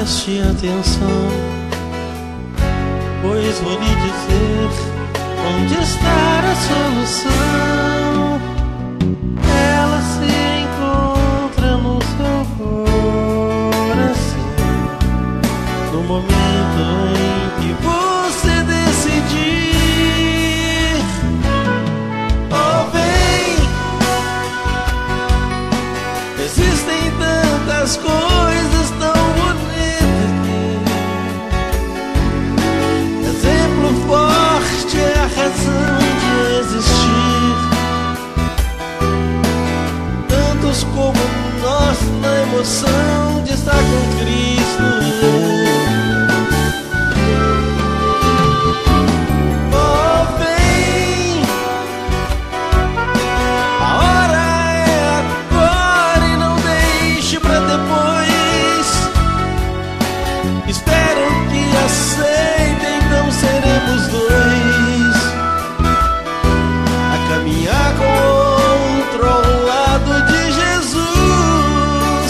Preste atenção, pois vou lhe dizer onde está a solução. Ela se encontra no seu coração, no momento em que você decidir. Oh, vem, existem tantas coisas tão bonitas. Forte é a razão de existir. Tantos como nós na emoção de estar com Cristo. Oh, vem, a hora é agora e não deixe pra depois. Espero que aceite, então seremos dois a caminhar contra o lado de Jesus.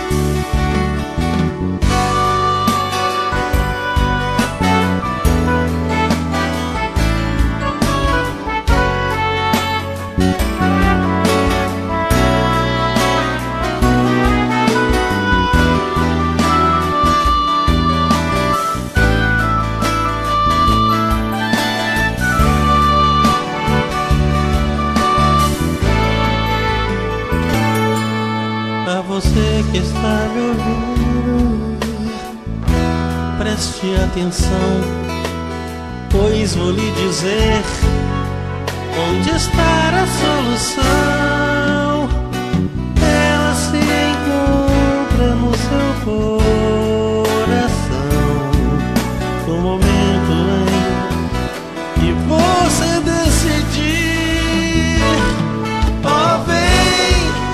A você que está me ouvindo, preste atenção, pois vou lhe dizer onde está a solução. Ela se encontra no seu coração, no momento em que você decidir. Oh, vem,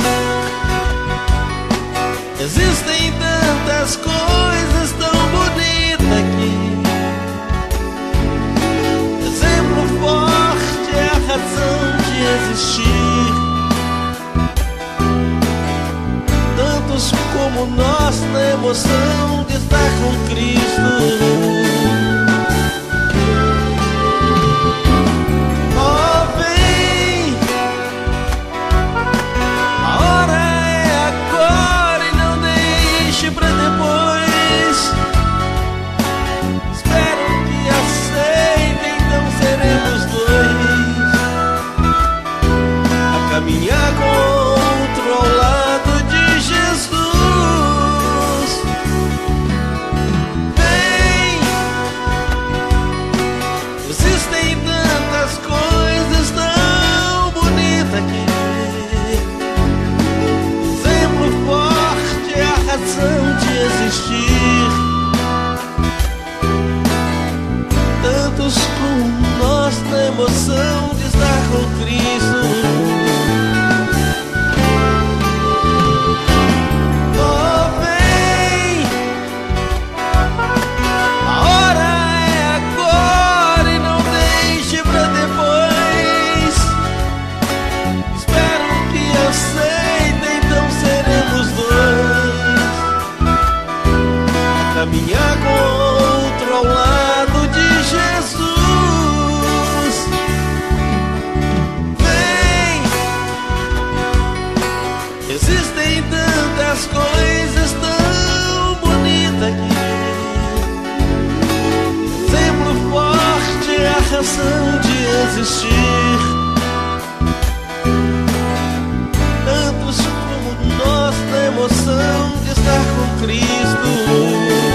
existem tantas coisas tão bonitas aqui. Exemplo forte é a razão de existir. Tantos como nós na emoção de estar com Cristo. Caminhar contra o lado de Jesus. Vem, existem tantas coisas tão bonitas aqui. Exemplo forte é a razão de existir. Tantos como nós na emoção de estar com Cristo. Caminhar contra o lado de Jesus. Vem, existem tantas coisas tão bonitas aqui. Exemplo forte é a razão de existir. Tantos como nós na emoção de estar com Cristo.